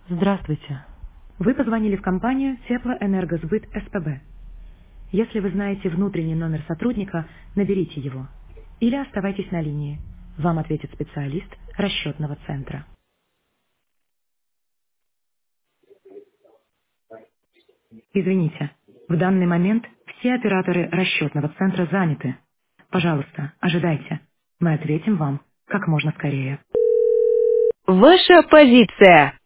Здравствуйте. Вы позвонили в компанию Теплоэнергосбыт СПБ. Если вы знаете внутренний номер сотрудника, наберите его. Или оставайтесь на линии. Вам ответит специалист расчетного центра. Извините, в данный момент все операторы расчетного центра заняты. Пожалуйста, ожидайте. Мы ответим вам как можно скорее. Ваша позиция.